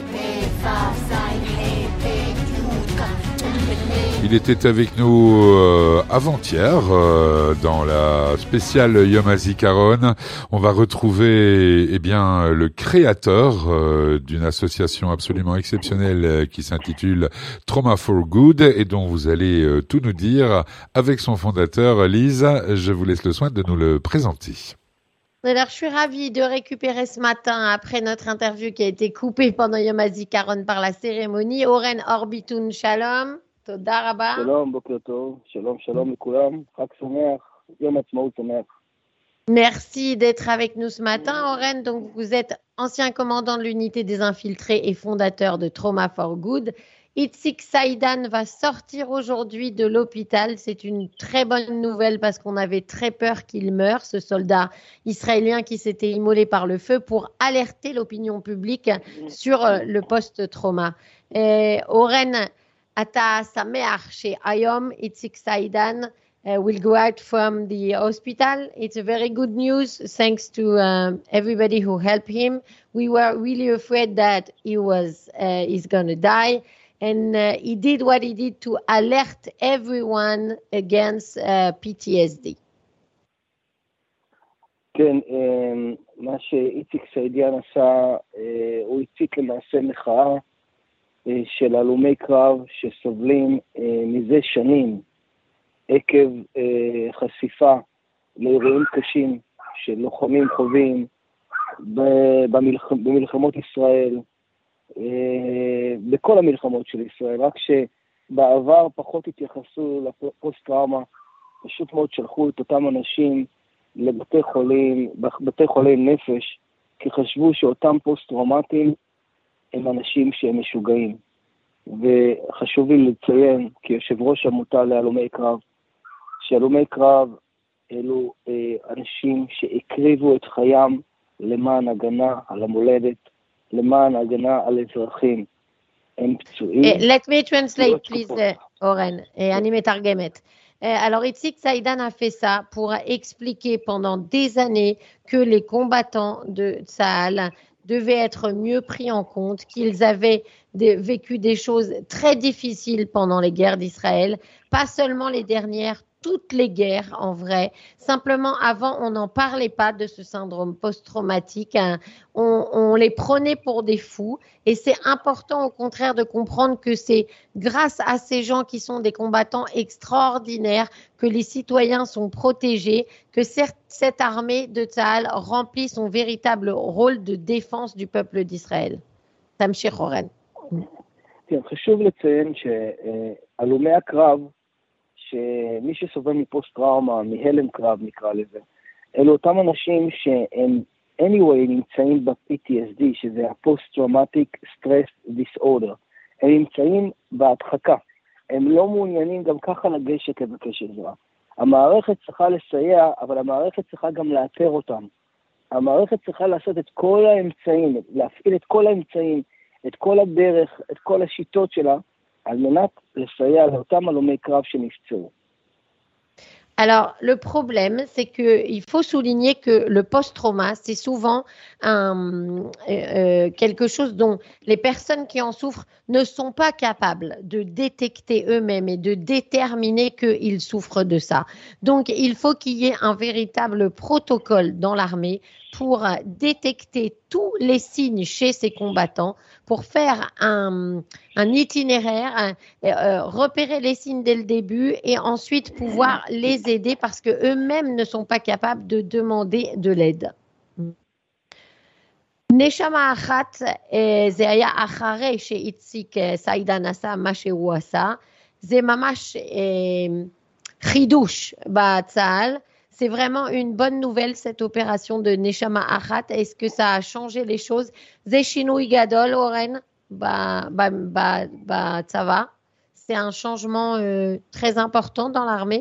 Il était avec nous avant-hier dans la spéciale Yom HaZikaron. On va retrouver le créateur d'une association absolument exceptionnelle qui s'intitule Trauma for Good et dont vous allez tout nous dire avec son fondateur. Lise, je vous laisse le soin de nous le présenter. Alors, je suis ravie de récupérer ce matin, après notre interview qui a été coupée pendant Yom HaZikaron par la cérémonie, Oren Orbitun Shalom. תודה רבה. שלום, בוקר טוב, שלום לכולם, חג שמח, יום עצמאות שמח. Merci d'être avec nous ce matin, Oren. Donc, vous êtes ancien commandant de l'unité des infiltrés et fondateur de Trauma for Good. Itzik Saïdan va sortir aujourd'hui de l'hôpital. C'est une très bonne nouvelle parce qu'on avait très peur qu'il meure, ce soldat israélien qui s'était immolé par le feu pour alerter l'opinion publique sur le post-trauma. Oren, אתה שמח שהיום איציק סעידן will go out from the hospital. It's a very good news thanks to everybody who helped him. We were really afraid that he's going to die. And he did what he did to alert everyone against PTSD. כן, מה שאיציק סעידיאן עשה, הוא הציק למעשה מחאה של הלומי קרב שסובלים מזה שנים עקב חשיפה לאירועים קשים של לוחמים חווים במלחמות ישראל, בכל המלחמות של ישראל, רק שבעבר פחות התייחסו לפוסט-טראומה, פשוט מאוד שלחו את אותם אנשים לבתי חולים נפש, כי חשבו שאותם פוסט-טראומטיים הם אנשים שהם משוגעים. וחשוב לי לציין, כיושב ראש עמותה להלומי קרב, שהלומי קרב אלו אנשים שהקריבו את חיים למען הגנה על המולדת, למען הגנה על אזרחים. הם פצועים. Let me translate, please, Oren. אני מתרגמת. Alors, Itzik Saïdan a fait ça pour expliquer pendant des années que les combattants de Tsahal devaient être mieux pris en compte, qu'ils avaient vécu des choses très difficiles pendant les guerres d'Israël, pas seulement les dernières, toutes les guerres en vrai. Simplement, avant, on n'en parlait pas de ce syndrome post-traumatique. On les prenait pour des fous. Et c'est important, au contraire, de comprendre que c'est grâce à ces gens qui sont des combattants extraordinaires que les citoyens sont protégés, que cette armée de Tsahal remplit son véritable rôle de défense du peuple d'Israël. תמשיך, אורן. כן, חשוב לציין שהלומי הקרב, שמי שסובל מפוסט-טראומה, מהלם קרב נקרא לזה, אלו אותם אנשים שהם anyway נמצאים ב-PTSD, שזה ה-Post-Traumatic Stress Disorder. הם נמצאים בהדחקה. הם לא מעוניינים גם ככה לגשת לבקש עזרה. המערכת צריכה לסייע, אבל המערכת צריכה גם לאתר אותם. המערכת צריכה לעשות את כל האמצעים, להפעיל את כל האמצעים, את כל הדרך, את כל השיטות שלה, על מנת לסייע לאותם הלומי קרב שנפצעו. Alors, le problème, c'est qu'il faut souligner que le post-trauma, c'est souvent quelque chose dont les personnes qui en souffrent ne sont pas capables de détecter eux-mêmes et de déterminer qu'ils souffrent de ça. Donc, il faut qu'il y ait un véritable protocole dans l'armée pour détecter tous les signes chez ces combattants, pour faire un itinéraire, repérer les signes dès le début et ensuite pouvoir les aider parce qu'eux-mêmes ne sont pas capables de demander de l'aide. נשמה אחת, זה היה אחרי שאיציק סעידן עשה מה שהוא עשה, זה ממש חידוש בצה"ל. C'est vraiment une bonne nouvelle, cette opération de Neshama Achat. Est-ce que ça a changé les choses? זה שינוי גדול, אורן, בצבא. C'est un changement très important dans l'armée?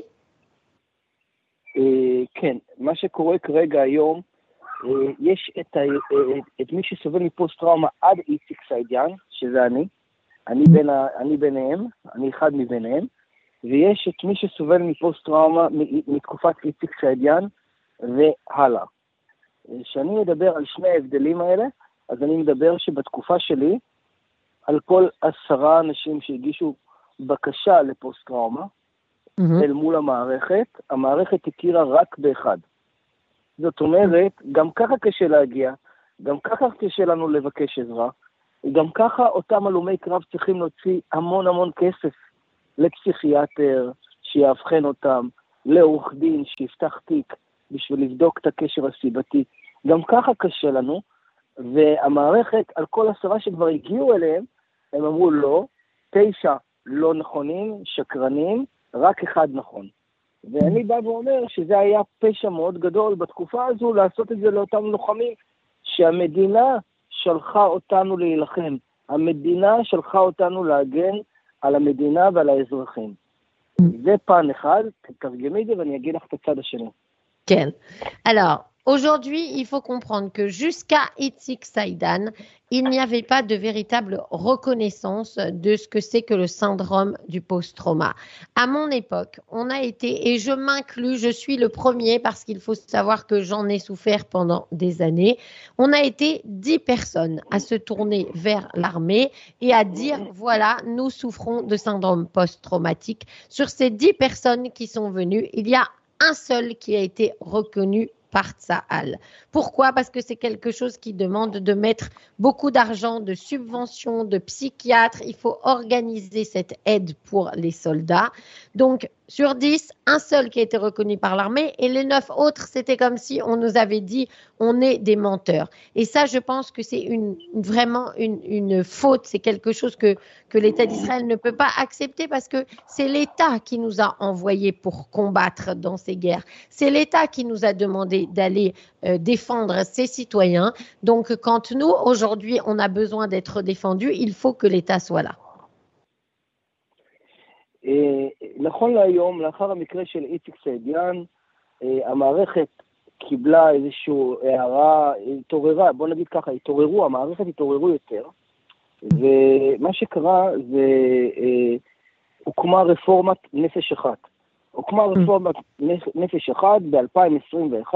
כן, מה שקורה כרגע היום, יש את מי שסובל מפוסט-טראומה עד איציק סעידיאן, שזה אני ביניהם, אני אחד מביניהם, ויש את מי שסובל מפוסט-טראומה מתקופת איציק סעידיאן והלאה. כשאני מדבר על שני ההבדלים האלה, אז אני מדבר שבתקופה שלי, על כל 10 אנשים שהגישו בקשה לפוסט-טראומה, אל מול המערכת, המערכת הכירה רק באחד. זאת אומרת, גם ככה קשה להגיע, גם ככה קשה לנו לבקש עזרה, גם ככה אותם הלומי קרב צריכים להוציא המון המון כסף לפסיכיאטר שיאבחן אותם, לעורך דין שיפתח תיק בשביל לבדוק את הקשר הסיבתי. גם ככה קשה לנו, והמערכת על כל 10 שכבר הגיעו אליהם, הם אמרו לא, 9 לא נכונים, שקרנים, רק 1 נכון. ואני בא ואומר שזה היה פשע מאוד גדול בתקופה הזו לעשות את זה לאותם לוחמים, שהמדינה שלחה אותנו להילחם. המדינה שלחה אותנו להגן על המדינה ועל האזרחים. זה פן אחד, תתרגמי את זה ואני אגיד לך את הצד השני. כן. Alors, aujourd'hui, il faut comprendre que jusqu'à Itzik Saïdan, il n'y avait pas de véritable reconnaissance de ce que c'est que le syndrome du post-trauma. À mon époque, on a été, et je m'inclus, je suis le premier parce qu'il faut savoir que j'en ai souffert pendant des années, on a été 10 personnes à se tourner vers l'armée et à dire, voilà, nous souffrons de syndrome post-traumatique. Sur ces 10 personnes qui sont venues, il y a un seul qui a été reconnu par Tsahal. Pourquoi? Parce que c'est quelque chose qui demande de mettre beaucoup d'argent, de subventions, de psychiatres. Il faut organiser cette aide pour les soldats. Donc, sur 10, un seul qui a été reconnu par l'armée et les 9 autres, c'était comme si on nous avait dit on est des menteurs. Et ça, je pense que c'est vraiment une faute. C'est quelque chose que l'État d'Israël ne peut pas accepter parce que c'est l'État qui nous a envoyés pour combattre dans ces guerres. C'est l'État qui nous a demandé d'aller défendre ses citoyens. Donc, quand nous, aujourd'hui, on a besoin d'être défendus, il faut que l'État soit là. נכון להיום, לאחר המקרה של איציק סעידיאן, המערכת קיבלה איזושהי הערה, התעוררה, בוא נגיד ככה, המערכת התעוררו יותר, ומה שקרה זה, הוקמה רפורמת נפש אחת. הוקמה רפורמת נפש אחת ב-2021,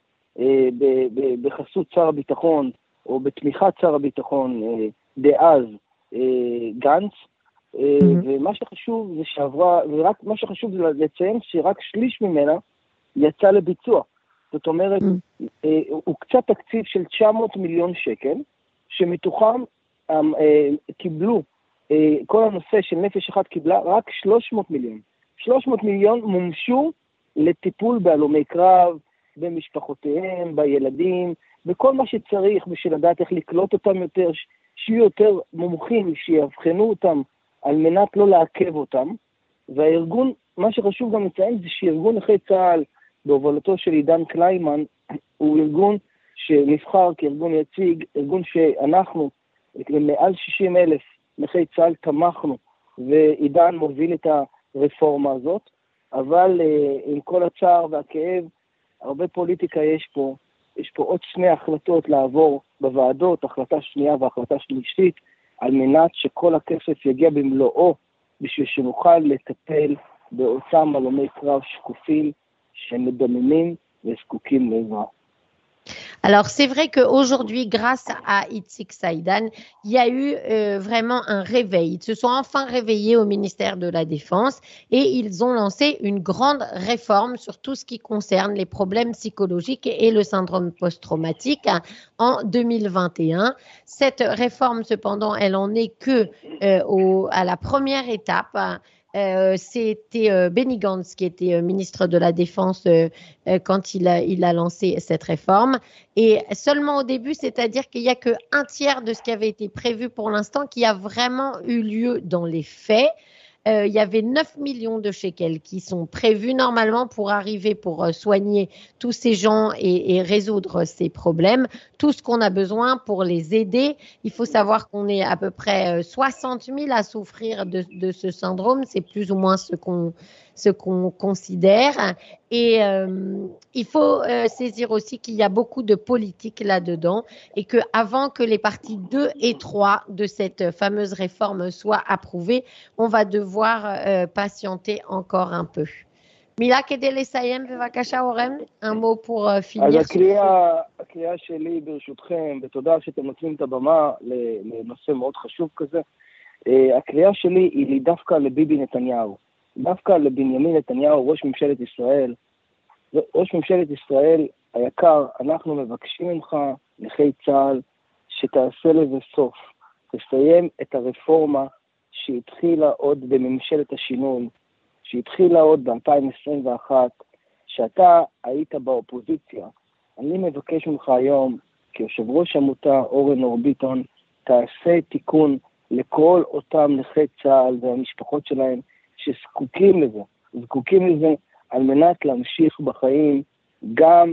בחסות שר הביטחון, או בתמיכת שר הביטחון דאז גנץ, ומה שחשוב זה שעברה, ורק מה שחשוב זה לציין שרק שליש ממנה יצא לביצוע. זאת אומרת, הוקצה תקציב של 900 מיליון שקל, שמתוכם קיבלו, כל הנושא של נפש אחת קיבלה רק 300 מיליון. 300 מיליון מומשו לטיפול בהלומי קרב, במשפחותיהם, בילדים, בכל מה שצריך בשביל לדעת איך לקלוט אותם יותר, שיהיו יותר מומחים, שיאבחנו אותם, על מנת לא לעכב אותם, והארגון, מה שחשוב גם לציין זה שארגון נכי צה"ל, בהובלתו של עידן קליימן, הוא ארגון שנבחר כארגון יציג, ארגון שאנחנו, מעל 60,000 נכי צה"ל תמכנו, ועידן מוביל את הרפורמה הזאת, אבל עם כל הצער והכאב, הרבה פוליטיקה יש פה עוד 2 החלטות לעבור בוועדות, החלטה שנייה והחלטה שלישית, על מנת שכל הכסף יגיע במלואו, בשביל שנוכל לטפל באותם הלומי קרב שקופים שמדממים וזקוקים לעזרה. Alors, c'est vrai qu'aujourd'hui, grâce à Itzik Saïdan, il y a eu vraiment un réveil. Ils se sont enfin réveillés au ministère de la Défense et ils ont lancé une grande réforme sur tout ce qui concerne les problèmes psychologiques et le syndrome post-traumatique en 2021. Cette réforme, cependant, elle en est que à la première étape. C'était Benny Gantz qui était ministre de la Défense quand il a lancé cette réforme. Et seulement au début, c'est-à-dire qu'il n'y a qu'un tiers de ce qui avait été prévu pour l'instant qui a vraiment eu lieu dans les faits. Il y avait 9 millions de shekels qui sont prévus normalement pour arriver, pour soigner tous ces gens et résoudre ces problèmes. Tout ce qu'on a besoin pour les aider. Il faut savoir qu'on est à peu près 60 000 à souffrir de ce syndrome. C'est plus ou moins ce qu'on considère. Et il faut saisir aussi qu'il y a beaucoup de politique là-dedans et qu'avant que les parties 2 et 3 de cette fameuse réforme soient approuvées, on va devoir patienter encore un peu. מילה כדי לסיים בבקשה אורן, un mot pour אז finir. הקריאה שלי ברשותכם, ותודה שאתם נותנים את הבמה לנושא מאוד חשוב כזה, הקריאה שלי היא דווקא לביבי נתניהו, דווקא לבנימין נתניהו, ראש ממשלת ישראל. ראש ממשלת ישראל היקר, אנחנו מבקשים ממך, נכי צה"ל, שתעשה לזה סוף. תסיים את הרפורמה שהתחילה עוד בממשלת השינוי, שהתחילה עוד ב-2021, שאתה היית באופוזיציה. אני מבקש ממך היום, כיושב ראש עמותה אורן אור ביטון, תעשה תיקון לכל אותם נכי צה"ל והמשפחות שלהם שזקוקים לזה. זקוקים לזה על מנת להמשיך בחיים, גם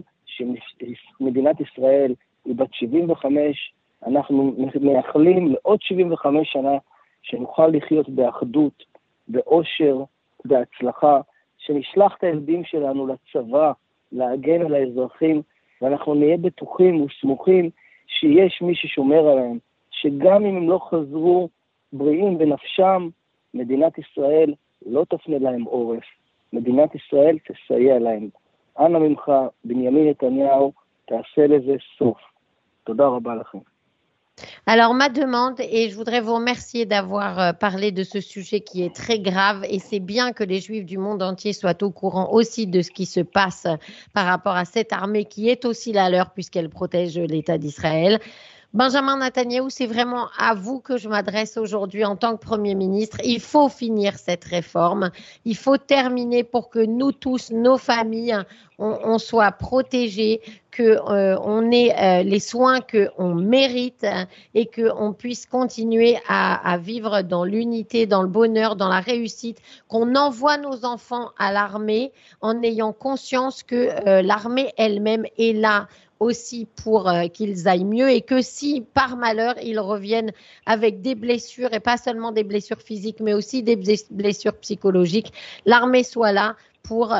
שמדינת ישראל היא בת 75, אנחנו מייחלים לעוד 75 שנה שנוכל לחיות באחדות, באושר, בהצלחה, שנשלח את הילדים שלנו לצבא, להגן על האזרחים, ואנחנו נהיה בטוחים וסמוכים שיש מי ששומר עליהם, שגם אם הם לא חזרו בריאים בנפשם, מדינת ישראל לא תפנה להם עורף. מדינת ישראל תסייע להם. אנא ממך, בנימין נתניהו, תעשה לזה סוף. תודה רבה לכם. Alors, ma demande, et je voudrais vous remercier d'avoir parlé de ce sujet qui est très grave, et c'est bien que les Juifs du monde entier soient au courant aussi de ce qui se passe par rapport à cette armée qui est aussi la leur puisqu'elle protège l'État d'Israël. Benjamin Netanyahou, c'est vraiment à vous que je m'adresse aujourd'hui en tant que Premier ministre. Il faut finir cette réforme. Il faut terminer pour que nous tous, nos familles, on soit protégés, qu'on ait les soins qu'on mérite et qu'on puisse continuer à vivre dans l'unité, dans le bonheur, dans la réussite, qu'on envoie nos enfants à l'armée en ayant conscience que l'armée elle-même est là aussi pour qu'ils aillent mieux et que si par malheur ils reviennent avec des blessures et pas seulement des blessures physiques mais aussi des blessures psychologiques, l'armée soit là pour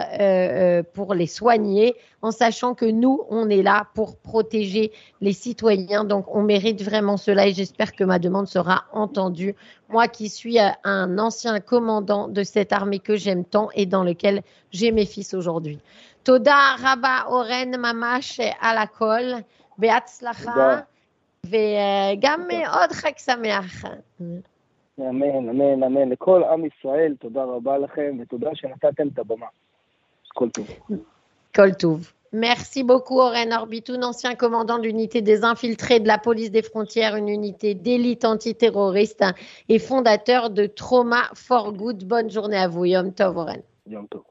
les soigner en sachant que nous on est là pour protéger les citoyens, donc on mérite vraiment cela et j'espère que ma demande sera entendue. Moi qui suis un ancien commandant de cette armée que j'aime tant et dans lequel j'ai mes fils aujourd'hui. תודה רבה אורן ממש על הכל, בהצלחה וגם עוד חג שמח. אמן, אמן, אמן. לכל עם ישראל תודה רבה לכם ותודה שנתתם את הבמה. כל טוב. כל טוב. Merci beaucoup Oren Orbitoun, ancien commandant de l'unité des infiltrés de la police des frontières, une unité d'élite antiterroriste et fondateur de Trauma for Good. Bonne journée à vous. Yom Tov Oren. Yom Tov.